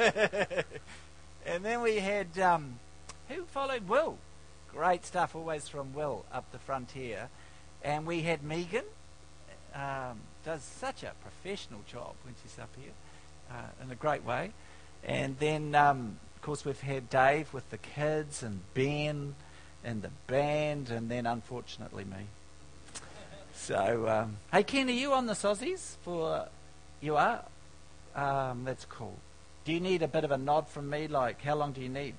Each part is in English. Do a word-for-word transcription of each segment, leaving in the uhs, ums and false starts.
And then we had, um, who followed? Will. Great stuff always from Will up the frontier. And we had Megan. Um, does such a professional job when she's up here uh, in a great way. And then, um, of course, we've had Dave with the kids and Ben and the band, and then, unfortunately, me. So, um, hey, Ken, are you on the Aussies? For you are? Um, that's cool. Do you need a bit of a nod from me? Like, how long do you need?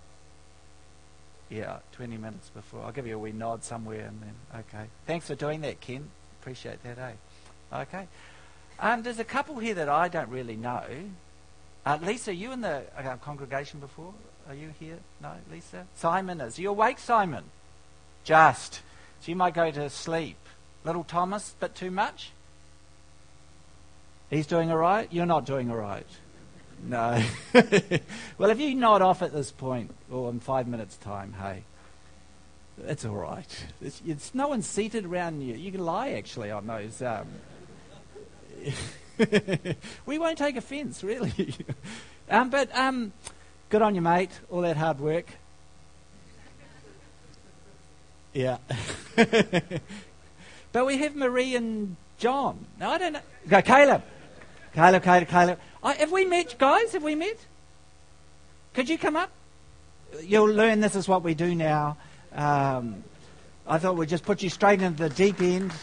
Yeah, twenty minutes before. I'll give you a wee nod somewhere, and then, okay. Thanks for doing that, Ken. Appreciate that, eh? Okay. Um, there's a couple here that I don't really know. Uh, Lisa, are you in the uh, congregation before? Are you here? No, Lisa? Simon is. Are you awake, Simon? Just. So you might go to sleep. Little Thomas, bit too much? He's doing all right? You're not doing all right. No. Well, if you nod off at this point, or in five minutes' time, hey, it's all right. It's, it's no one's seated around you. You can lie, actually, on those. Um, we won't take offence, really. um, but um, good on you, mate. All that hard work. Yeah. But we have Marie and John. No, I don't know. Go, Caleb. Caleb, Caleb, Caleb. I, have we met, guys? Have we met? Could you come up? You'll learn this is what we do now. Um, I thought we'd just put you straight into the deep end.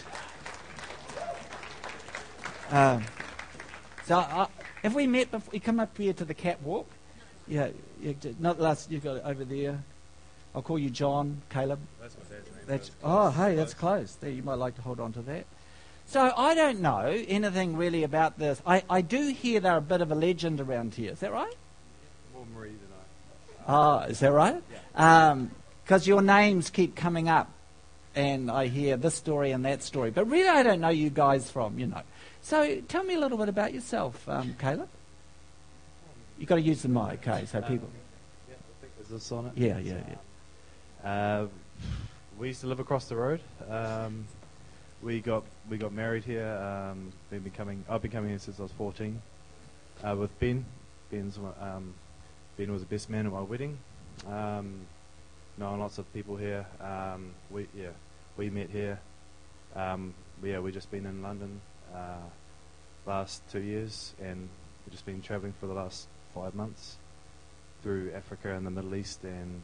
Um, so, uh, have we met before? You come up here to the catwalk. Yeah, you, not last. You've got it over there. I'll call you John, Caleb. That's my dad's name. That's, oh, hey, that's close. There, you might like to hold on to that. So I don't know anything really about this. I, I do hear they're a bit of a legend around here. Is that right? More Marie than I. Oh, is that right? Yeah. Because your names keep coming up, and I hear this story and that story. But really, I don't know you guys from, you know. So tell me a little bit about yourself, um, Caleb. You've got to use the mic, okay, so people... Um, yeah, I think is this on it? Yeah, yeah, yeah. Uh, we used to live across the road. Um, we got we got married here. Um, been becoming I've been coming here since I was fourteen. Uh, with Ben. Ben's um, Ben was the best man at my wedding. Um, knowing lots of people here. Um, we yeah we met here. Um, yeah we just been in London uh, last two years, and we've just been travelling for the last five months through Africa and the Middle East and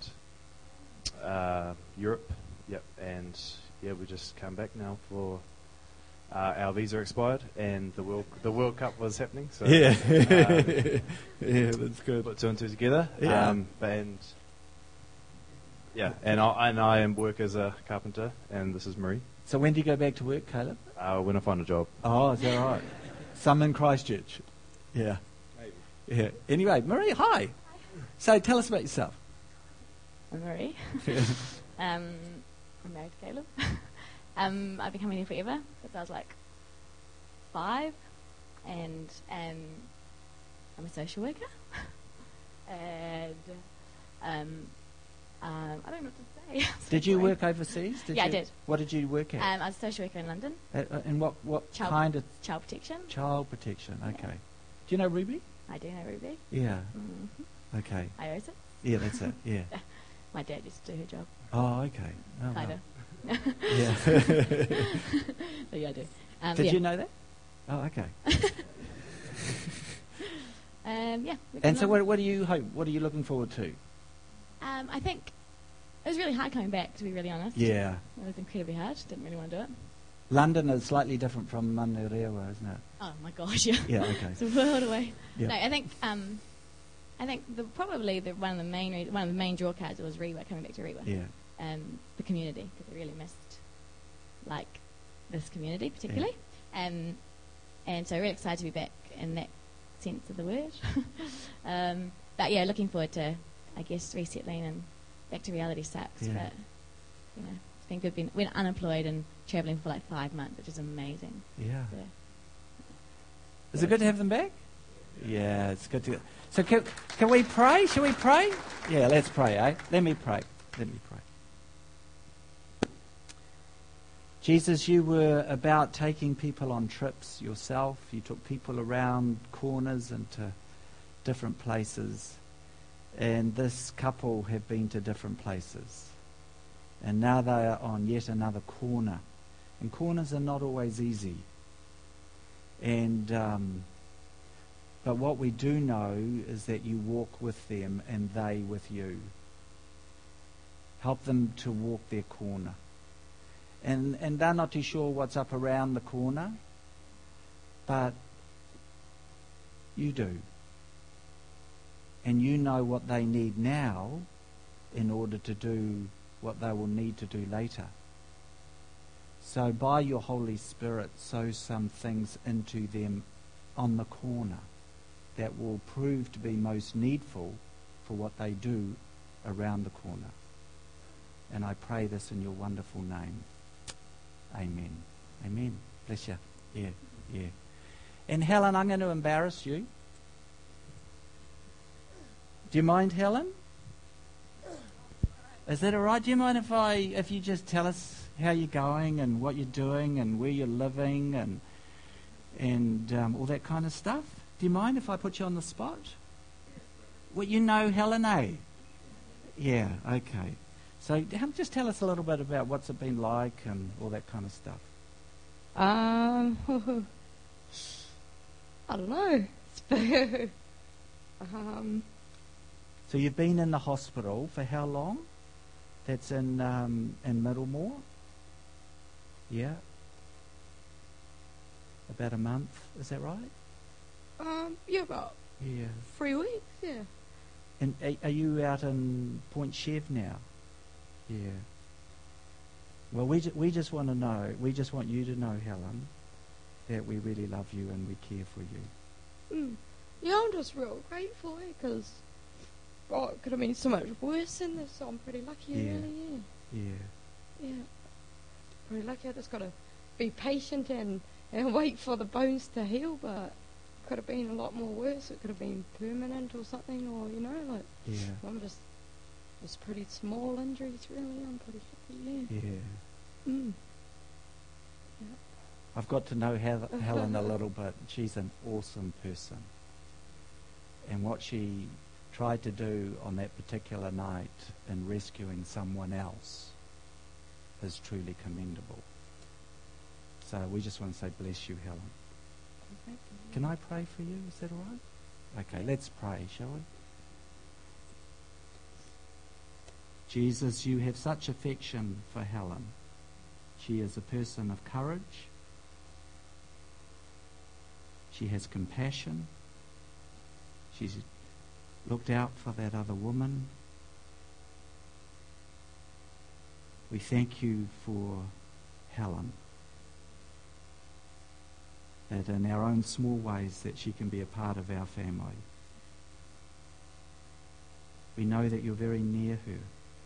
uh, Europe. Yep, and yeah, we just come back now for uh, our visa expired, and the World the World Cup was happening. So Yeah, um, yeah, that's good. put two and two together. Yeah. Um, and yeah, and I and I am work as a carpenter, and this is Marie. So when do you go back to work, Caleb? Uh, when I find a job. Oh, is that right? Some in Christchurch. Yeah. Maybe. Yeah. Anyway, Marie, hi. So tell us about yourself. I'm Marie. um, I'm married to Caleb. um, I've been coming here forever since I was like five, and um, I'm a social worker. and um, um, I don't know what to say. Did you work overseas? Did Yeah, you? I did. What did you work at? Um, I was a social worker in London, Uh, uh, and what, what Child- kind of child protection. child protection? Okay. Yeah. Do you know Ruby? I do know Ruby. Yeah. Mm-hmm. Okay. I owe it. Yeah, that's it. Yeah. My dad used to do her job. Oh, okay. Oh, Kinda. well. Yeah. So yeah, I do. Um, Did yeah. you know that? Oh, okay. Um, yeah. we And can so, learn. what, what do you hope? What are you looking forward to? Um, I think it was really hard coming back, to be really honest. Yeah. It was incredibly hard. Didn't really want to do it. London is slightly different from Manurewa, isn't it? Oh my gosh, yeah. Yeah. Okay. It's a world away. Yeah. No, I think um, I think the, probably the, one of the main re- one of the main draw cards was Rewa, coming back to Rewa. Yeah. Um, the community, because I really missed like this community particularly, um, and so really excited to be back in that sense of the word. um, but yeah, looking forward to, I guess, resettling and back to reality sucks. Yeah. But you know, it's been good being we're unemployed and travelling for like five months, which is amazing. Yeah. So, Is it good to have them back? Yeah, it's good to. So can, can we pray? Shall we pray? Yeah, let's pray, eh? Let me pray. Let me pray. Jesus, you were about taking people on trips yourself. You took people around corners and to different places, and this couple have been to different places. And now they are on yet another corner. And corners are not always easy. And um, but what we do know is that you walk with them and they with you. Help them to walk their corner. And and they're not too sure what's up around the corner, but you do. And you know what they need now in order to do what they will need to do later. So by your Holy Spirit, sow some things into them on the corner that will prove to be most needful for what they do around the corner. And I pray this in your wonderful name. Amen. Amen. Bless you. Yeah, yeah. And Helen, I'm going to embarrass you. Do you mind, Helen? Is that all right? Do you mind if I, if you just tell us how you're going and what you're doing and where you're living and and um, all that kind of stuff? Do you mind if I put you on the spot? Well, you know Helen, eh? Yeah. Okay. So just tell us a little bit about what's it been like and all that kind of stuff. Um, I don't know. um, so you've been in the hospital for how long? That's in um, in Middlemore? Yeah. About a month, is that right? um, yeah, about Yeah. three weeks, yeah. And are, are you out in Point Chev now? Yeah. Well, we ju- we just want to know, we just want you to know, Helen, that we really love you and we care for you. Mm. Yeah, I'm just real grateful, eh, because oh, it could have been so much worse than this, so I'm pretty lucky, Yeah. really, yeah. Yeah. Yeah. Pretty lucky. I just got to be patient and, and wait for the bones to heal, but it could have been a lot more worse. It could have been permanent or something, or, you know, like, Yeah. I'm just, just pretty small injuries, really. I'm pretty happy, yeah. Yeah. Mm. I've got to know Hel- Helen a little bit. She's an awesome person. And what she tried to do on that particular night in rescuing someone else is truly commendable. So we just want to say bless you, Helen. Thank you. Can I pray for you? Is that all right? Okay, let's pray, shall we? Jesus, you have such affection for Helen. She is a person of courage. She has compassion. She's looked out for that other woman. We thank you for Helen. That in our own small ways that she can be a part of our family. We know that you're very near her.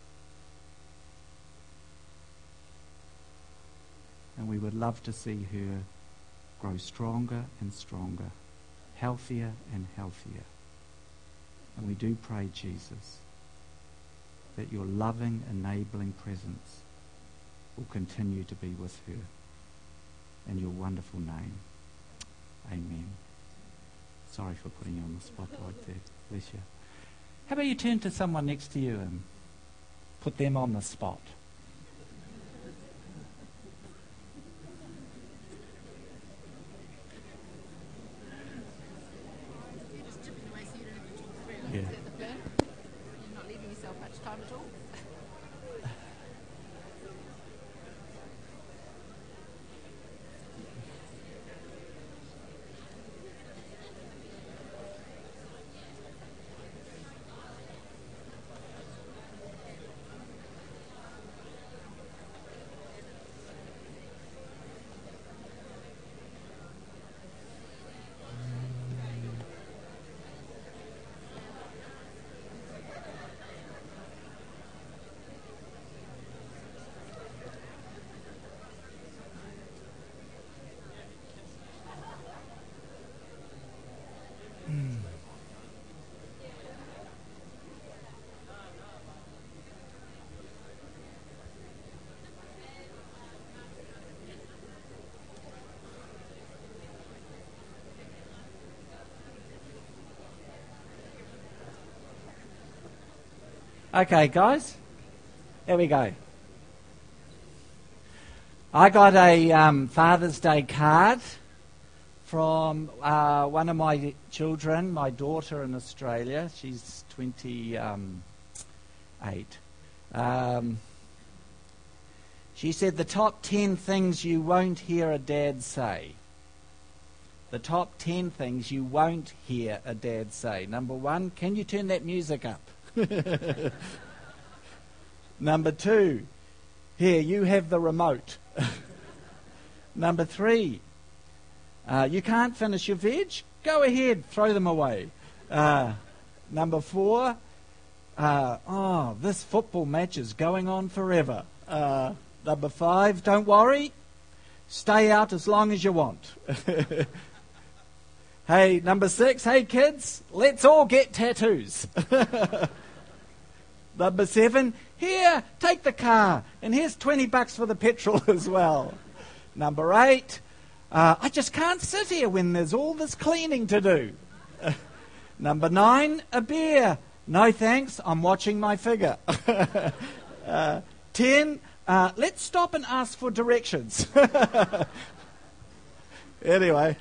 And we would love to see her grow stronger and stronger, healthier and healthier. And we do pray, Jesus, that your loving, enabling presence will continue to be with her. In your wonderful name. Amen. Sorry for putting you on the spot like that. Bless you. How about you turn to someone next to you and put them on the spot? Yeah. You're not leaving yourself much time at all. Okay, guys, here we go. I got a um, Father's Day card from uh, one of my children, my daughter in Australia. She's twenty-eight. Um, she said, the top ten things you won't hear a dad say. The top ten things you won't hear a dad say. Number one, can you turn that music up? Number two, here, you have the remote. Number three, uh, you can't finish your veg? Go ahead, throw them away. Uh, number four, uh, oh, this football match is going on forever. Uh, number five, don't worry, stay out as long as you want. Hey, number six, hey kids, let's all get tattoos. Number seven, here, take the car, and here's twenty bucks for the petrol as well. Number eight, uh, I just can't sit here when there's all this cleaning to do. Number nine, a beer. No thanks, I'm watching my figure. uh, ten, uh, let's stop and ask for directions. Anyway,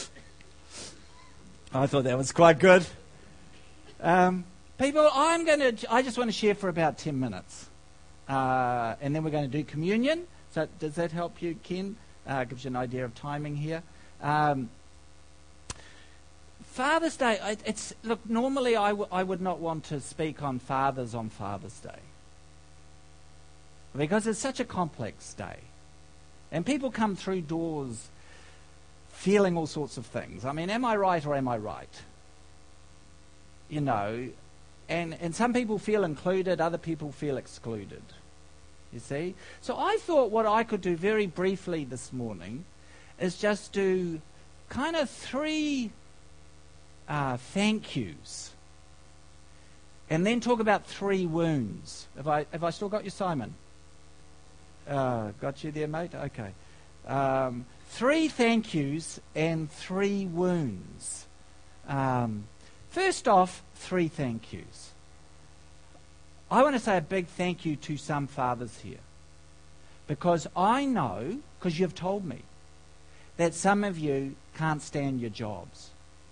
I thought that was quite good. Um, people, I'm going to. I just want to share for about ten minutes, uh, and then we're going to do communion. So, does that help you, Ken? Uh, gives you an idea of timing here. Um, Father's Day. It, it's look. Normally, I, w- I would not want to speak on fathers on Father's Day because it's such a complex day, and people come through doors feeling all sorts of things. I mean, am I right or am I right? You know, and, and some people feel included, other people feel excluded. You see? So I thought what I could do very briefly this morning is just do kind of three uh, thank yous. And then talk about three wounds. Have I, have I still got you, Simon? Uh, got you there, mate? Okay. Um, three thank yous and three wounds. Um, first off, three thank yous. I want to say a big thank you to some fathers here. Because I know, because you've told me, that some of you can't stand your jobs.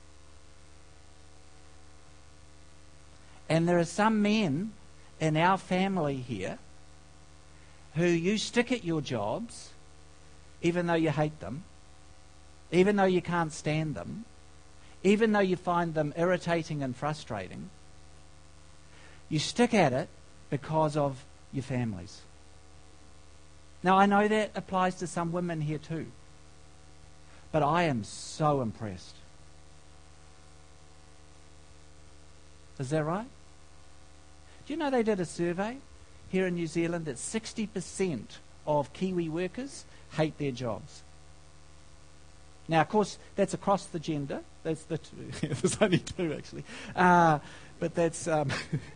And there are some men in our family here who you stick at your jobs even though you hate them, even though you can't stand them, even though you find them irritating and frustrating. You stick at it because of your families. Now, I know that applies to some women here too, but I am so impressed. Is that right? Do you know they did a survey here in New Zealand that sixty percent of Kiwi workers hate their jobs? Now, of course, that's across the gender. That's the two. There's only two, actually. Uh, but that's... Um,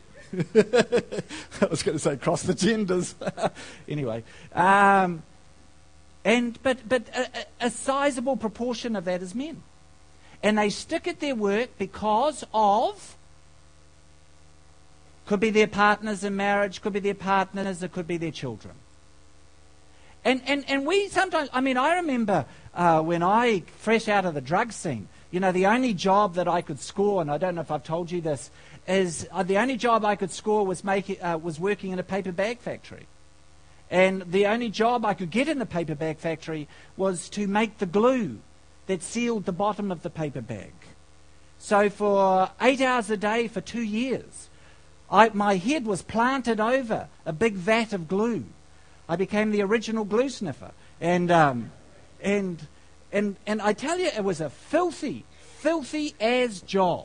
I was going to say across the genders. Anyway. Um, and But, but a, a sizable proportion of that is men. And they stick at their work because of... Could be their partners in marriage, could be their partners, it could be their children. And and, and we sometimes, I mean, I remember uh, when I, fresh out of the drug scene, you know, the only job that I could score, and I don't know if I've told you this, is uh, the only job I could score was make, uh, was working in a paper bag factory. And the only job I could get in the paper bag factory was to make the glue that sealed the bottom of the paper bag. So for eight hours a day for two years, I, my head was planted over a big vat of glue. I became the original glue sniffer. And um, and and and I tell you, it was a filthy, filthy as job.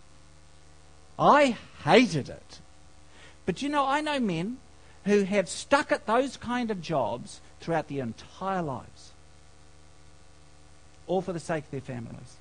I hated it. But you know, I know men who have stuck at those kind of jobs throughout their entire lives. All for the sake of their families.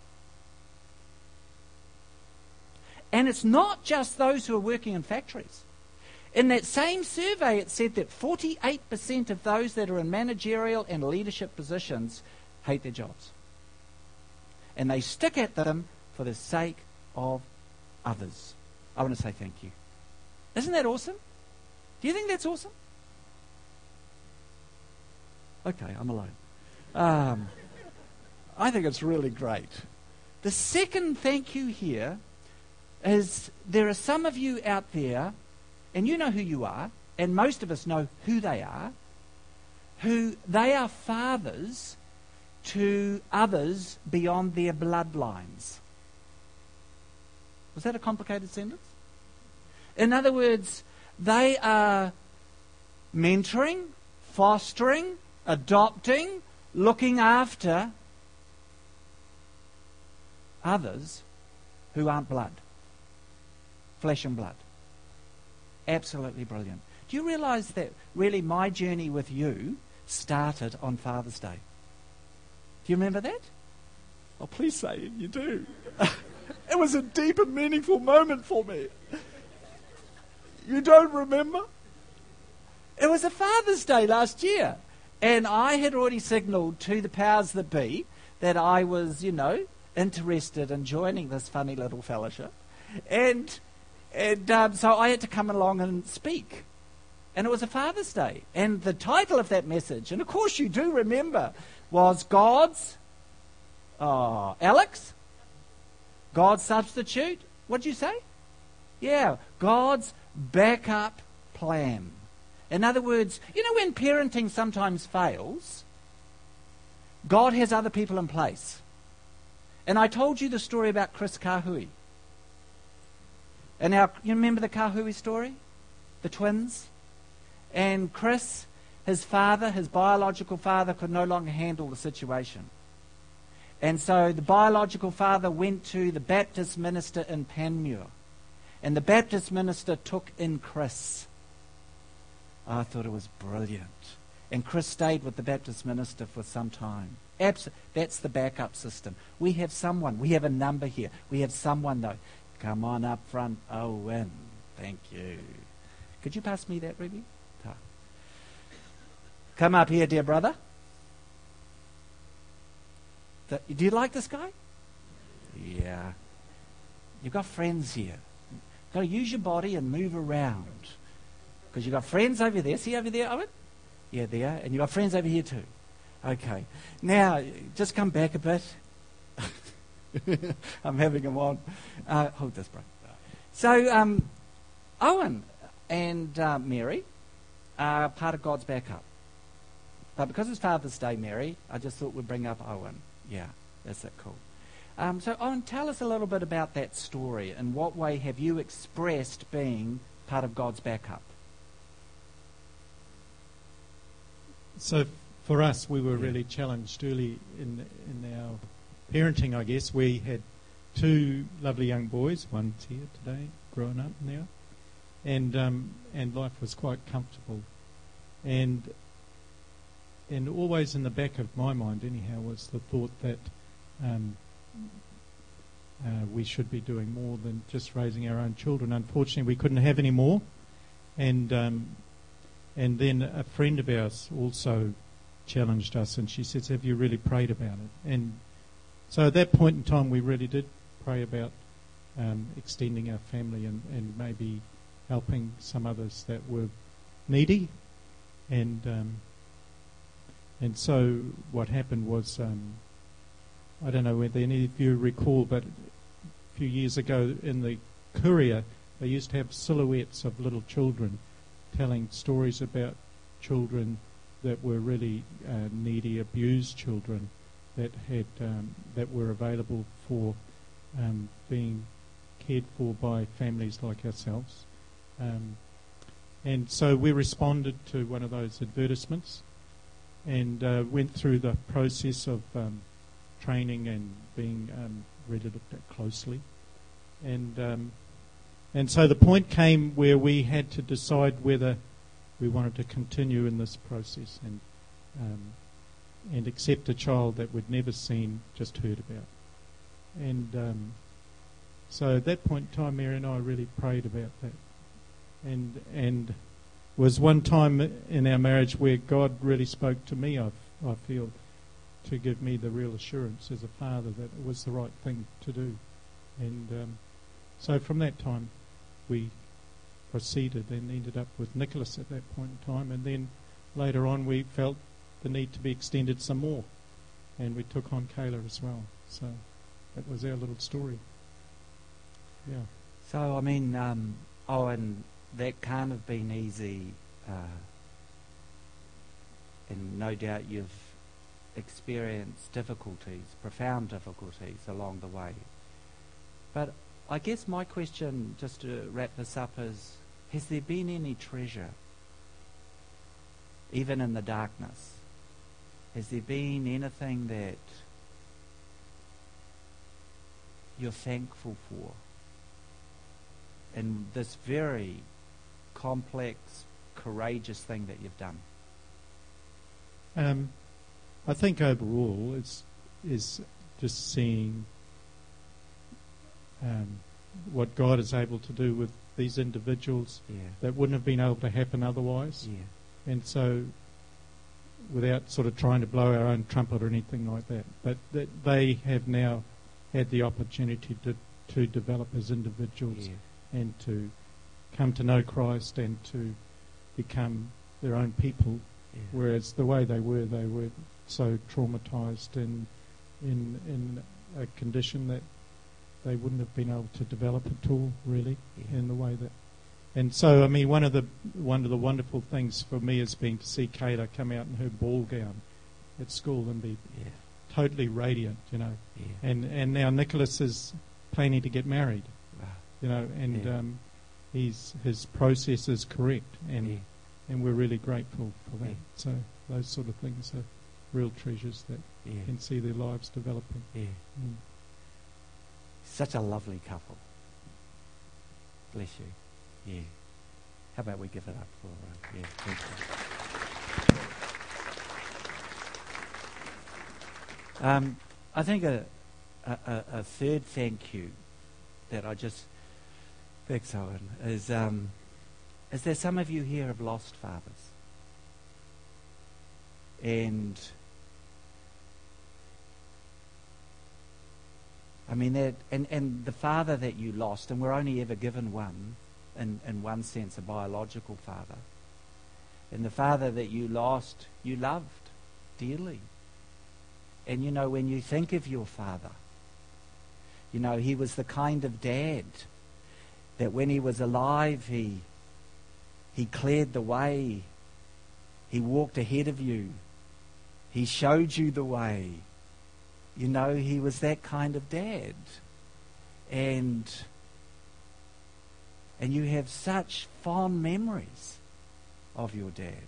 And it's not just those who are working in factories. In that same survey, it said that forty-eight percent of those that are in managerial and leadership positions hate their jobs. And they stick at them for the sake of others. I want to say thank you. Isn't that awesome? Do you think that's awesome? Okay, I'm alone. Um, I think it's really great. The second thank you here is there are some of you out there, and you know who you are, and most of us know who they are, who they are fathers to others beyond their bloodlines. Was that a complicated sentence? In other words, they are mentoring, fostering, adopting, looking after others who aren't blood. Flesh and blood. Absolutely brilliant. Do you realise that really my journey with you started on Father's Day? Do you remember that? Oh, please say you do. It was a deep and meaningful moment for me. You don't remember? It was a Father's Day last year. And I had already signalled to the powers that be that I was, you know, interested in joining this funny little fellowship. And and um, so I had to come along and speak. And it was a Father's Day. And the title of that message, and of course you do remember, was God's, oh, Alex? God's substitute? What did you say? Yeah, God's backup plan. In other words, you know when parenting sometimes fails, God has other people in place. And I told you the story about Chris Kahui. And now, you remember the Kahui story? The twins? And Chris, his father, his biological father, could no longer handle the situation. And so the biological father went to the Baptist minister in Panmure. And the Baptist minister took in Chris. I thought it was brilliant. And Chris stayed with the Baptist minister for some time. Abs- that's the backup system. We have someone. We have a number here. We have someone, though. Come on up front, Owen. Thank you. Could you pass me that, Ruby? Ta. Come up here, dear brother. The, do you like this guy? Yeah. You've got friends here. You've got to use your body and move around. Because you've got friends over there. See over there, Owen? Yeah, there. And you've got friends over here too. Okay. Now, just come back a bit. I'm having them on. Uh, hold this, bro. So, um, Owen and uh, Mary are part of God's backup. But because it's Father's Day, Mary, I just thought we'd bring up Owen. Yeah, that's that cool. Um, so, Owen, tell us a little bit about that story. In what way have you expressed being part of God's backup? So for us, we were really challenged early in in our parenting, I guess. We had two lovely young boys, one's here today, growing up now, and um, and life was quite comfortable. And and always in the back of my mind, anyhow, was the thought that um, uh, we should be doing more than just raising our own children. Unfortunately, we couldn't have any more, and um, And then a friend of ours also challenged us, and she says, have you really prayed about it? And so at that point in time, we really did pray about um, extending our family and, and maybe helping some others that were needy. And um, and so what happened was, um, I don't know whether any of you recall, but a few years ago in the Courier, they used to have silhouettes of little children telling stories about children that were really uh, needy, abused children that had um, that were available for um, being cared for by families like ourselves. Um, and so we responded to one of those advertisements and uh, went through the process of um, training and being um, really looked at closely. And um, And so the point came where we had to decide whether we wanted to continue in this process and um, and accept a child that we'd never seen, just heard about. And um, so at that point in time, Mary and I really prayed about that. And and was one time in our marriage where God really spoke to me, I, I feel, to give me the real assurance as a father that it was the right thing to do. And um, so from that time, we proceeded and ended up with Nicholas at that point in time. And then later on we felt the need to be extended some more, and we took on Kayla as well. So that was our little story. Yeah. So, I mean, um, oh, and that can't have been easy, uh, and no doubt you've experienced difficulties, profound difficulties along the way. But I guess my question, just to wrap this up, is, has there been any treasure, even in the darkness? Has there been anything that you're thankful for in this very complex, courageous thing that you've done? Um, I think overall it's is just seeing um, what God is able to do with these individuals Yeah. that wouldn't have been able to happen otherwise. Yeah. And so, without sort of trying to blow our own trumpet or anything like that, but that they have now had the opportunity to, to develop as individuals Yeah. and to come to know Christ and to become their own people, Yeah. whereas the way they were, they were so traumatized and in in a condition that they wouldn't have been able to develop at all, really, Yeah. in the way that. And so, I mean, one of the one of the wonderful things for me has been to see Kayla come out in her ball gown at school and be Yeah. totally radiant, you know. Yeah. And and now Nicholas is planning to get married, Wow. you know, and Yeah. um, he's his process is correct, and Yeah. and we're really grateful for that. Yeah. So those sort of things are real treasures that Yeah. can see their lives developing. Yeah. Mm. Such a lovely couple. Bless you. Yeah. How about we give it up for uh, yeah, thank you. Um, I think a, a, a a third thank you that I just thanks Owen is um, is there some of you here have lost fathers, and I mean that, and, and the father that you lost, and we're only ever given one, in, in one sense, a biological father. And the father that you lost, you loved dearly. And you know, when you think of your father, you know, he was the kind of dad that when he was alive, he he cleared the way. He walked ahead of you. He showed you the way. You know, he was that kind of dad. And and you have such fond memories of your dad.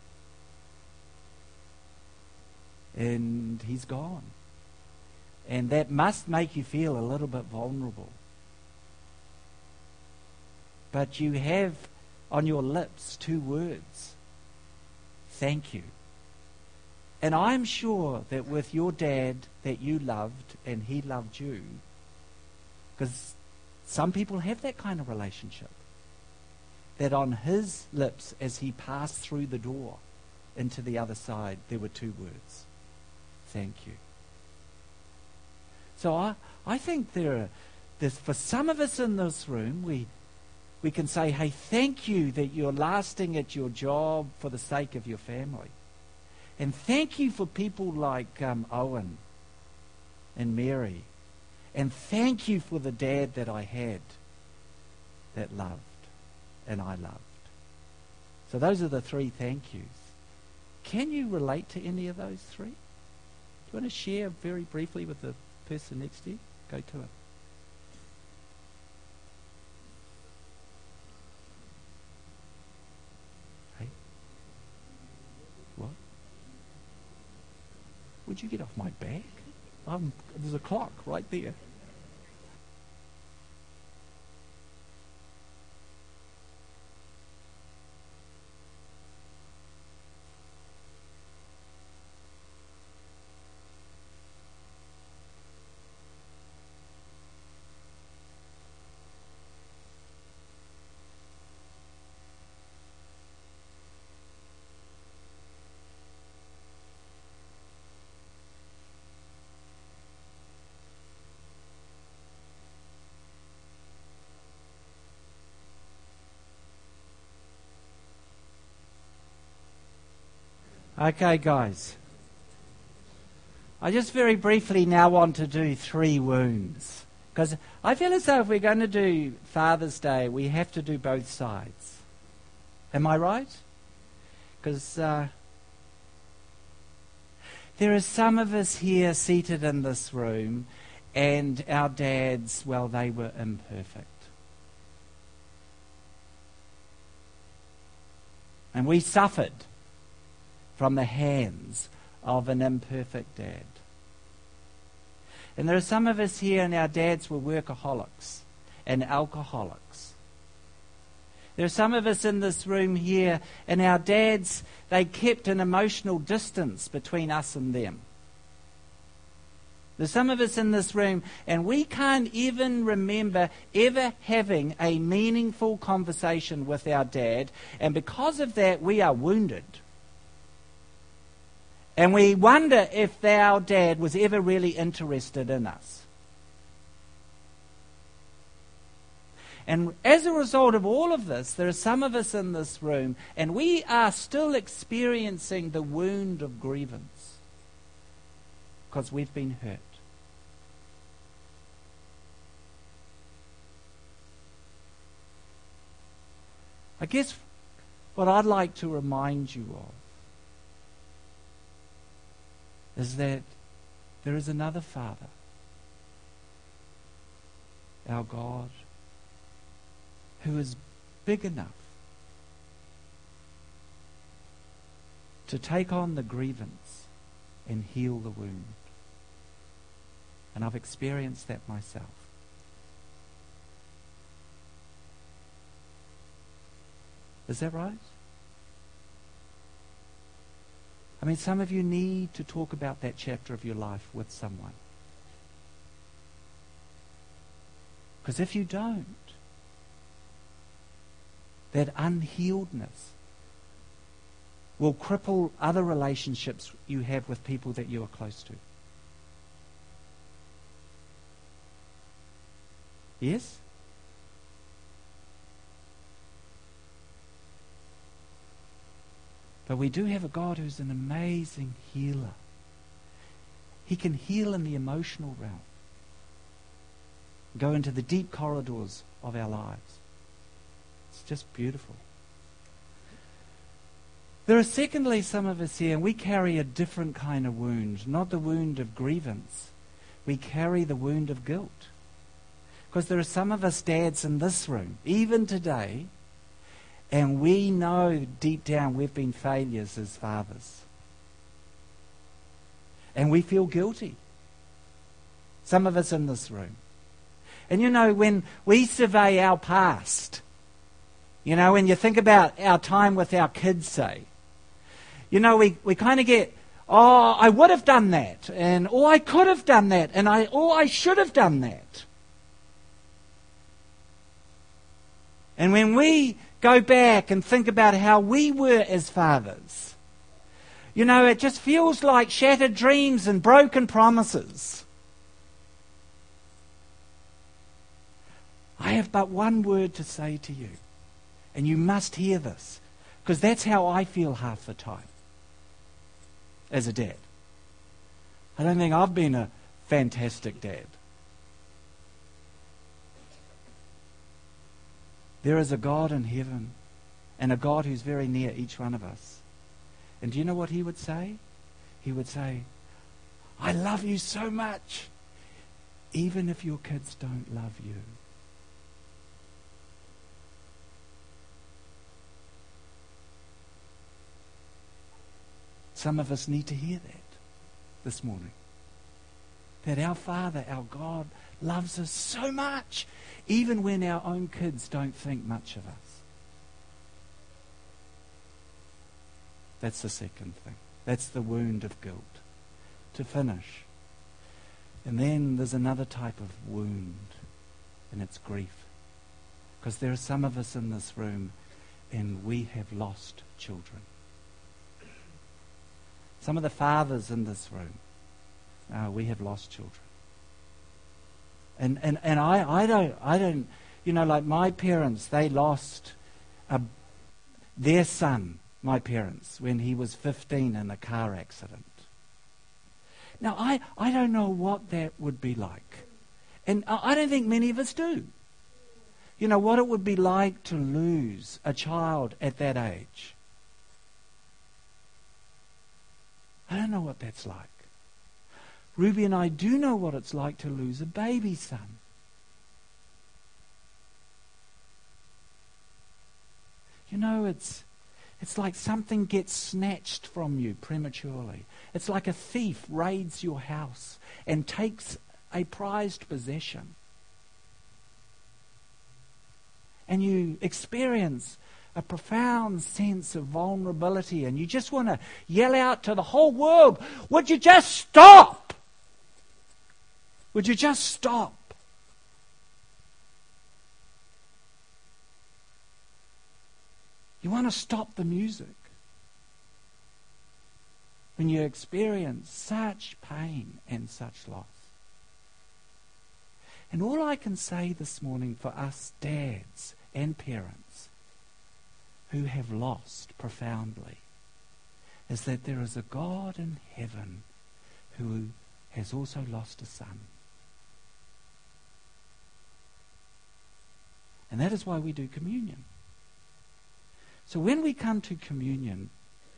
And he's gone. And that must make you feel a little bit vulnerable. But you have on your lips two words: thank you. And I'm sure that with your dad that you loved and he loved you, because some people have that kind of relationship, that on his lips as he passed through the door into the other side, there were two words: thank you. So I, I think there are, there's, for some of us in this room, we we can say, hey, thank you that you're lasting at your job for the sake of your family. And thank you for people like um, Owen and Mary. And thank you for the dad that I had that loved and I loved. So those are the three thank yous. Can you relate to any of those three? Do you want to share very briefly with the person next to you? Go to it. Hey? What? Would you get off my back? Um, there's a clock right there. Okay, guys. I just very briefly now want to do three wounds. Because I feel as though if we're going to do Father's Day, we have to do both sides. Am I right? Because uh, there are some of us here seated in this room, and our dads, well, they were imperfect. And we suffered from the hands of an imperfect dad. And there are some of us here and our dads were workaholics and alcoholics. There are some of us in this room here and our dads, they kept an emotional distance between us and them. There's some of us in this room and we can't even remember ever having a meaningful conversation with our dad, and because of that we are wounded. And we wonder if our dad was ever really interested in us. And as a result of all of this, there are some of us in this room, and we are still experiencing the wound of grievance because we've been hurt. I guess what I'd like to remind you of is that there is another Father, our God, who is big enough to take on the grievance and heal the wound. And I've experienced that myself. Is that right? I mean, some of you need to talk about that chapter of your life with someone. Because if you don't, that unhealedness will cripple other relationships you have with people that you are close to. Yes? But we do have a God who's an amazing healer. He can heal in the emotional realm. Go into the deep corridors of our lives. It's just beautiful. There are secondly some of us here, and we carry a different kind of wound. Not the wound of grievance. We carry the wound of guilt. Because there are some of us dads in this room, even today, and we know deep down we've been failures as fathers. And we feel guilty. Some of us in this room. And you know, when we survey our past, you know, when you think about our time with our kids, say, you know, we, we kind of get, oh, I would have done that, and oh, I could have done that, and I, oh, I should have done that. And when we go back and think about how we were as fathers, you know, it just feels like shattered dreams and broken promises. I have but one word to say to you, and you must hear this, because that's how I feel half the time as a dad. I don't think I've been a fantastic dad. There is a God in heaven and a God who's very near each one of us. And do you know what he would say? He would say, I love you so much, even if your kids don't love you. Some of us need to hear that this morning. That our Father, our God, loves us so much, even when our own kids don't think much of us. That's the second thing. That's the wound of guilt. To finish. And then there's another type of wound, and it's grief. Because there are some of us in this room, and we have lost children. Some of the fathers in this room, uh, we have lost children. And and, and I, I don't, I don't, you know, like my parents, they lost a, their son my parents, when he was fifteen in a car accident. Now, I, I don't know what that would be like. And I I don't think many of us do. You know, what it would be like to lose a child at that age. I don't know what that's like. Ruby and I do know what it's like to lose a baby son. You know, it's it's like something gets snatched from you prematurely. It's like a thief raids your house and takes a prized possession. And you experience a profound sense of vulnerability, and you just want to yell out to the whole world, would you just stop? Would you just stop? You want to stop the music when you experience such pain and such loss. And all I can say this morning for us dads and parents who have lost profoundly is that there is a God in heaven who has also lost a son. And that is why we do communion. So when we come to communion,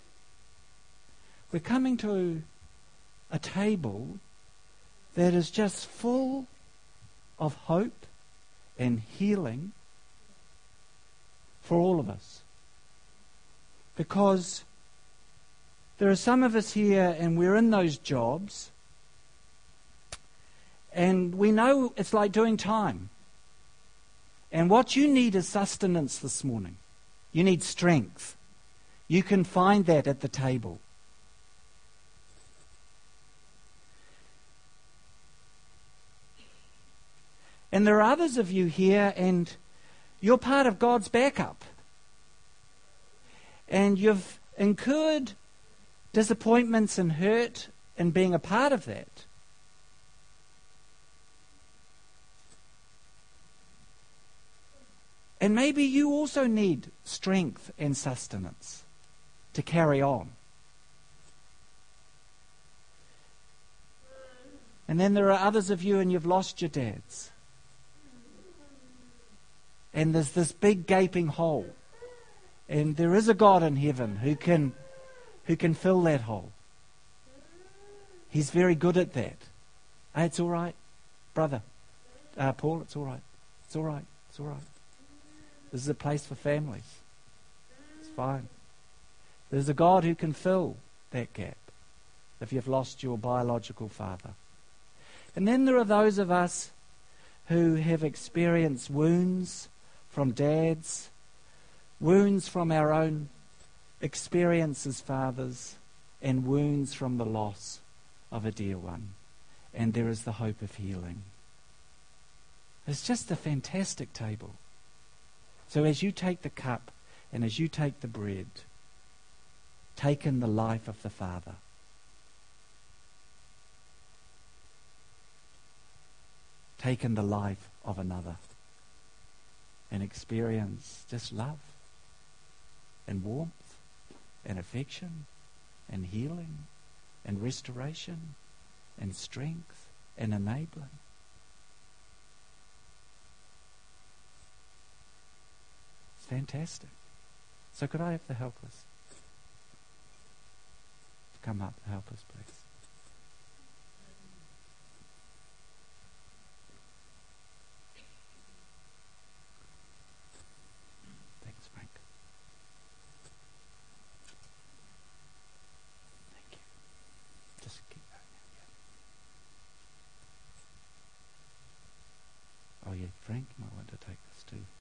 we're coming to a table that is just full of hope and healing for all of us. Because there are some of us here and we're in those jobs and we know it's like doing time. And what you need is sustenance this morning. You need strength. You can find that at the table. And there are others of you here and you're part of God's backup. And you've incurred disappointments and hurt in being a part of that. And maybe you also need strength and sustenance to carry on. And then there are others of you and you've lost your dads. And there's this big gaping hole. And there is a God in heaven who can who can fill that hole. He's very good at that. Hey, it's all right, brother. Uh, Paul, it's all right. It's all right. It's all right. This is a place for families. It's fine. There's a God who can fill that gap if you've lost your biological father. And then there are those of us who have experienced wounds from dads, wounds from our own experience as fathers, and wounds from the loss of a dear one. And there is the hope of healing. It's just a fantastic table. So as you take the cup and as you take the bread, take in the life of the Father. Take in the life of another and experience just love and warmth and affection and healing and restoration and strength and enabling. It's fantastic. So could I have the helpers to come up and help us, please? Thanks, Frank. Thank you. Just keep going. Yeah. Oh yeah, Frank might want to take this too.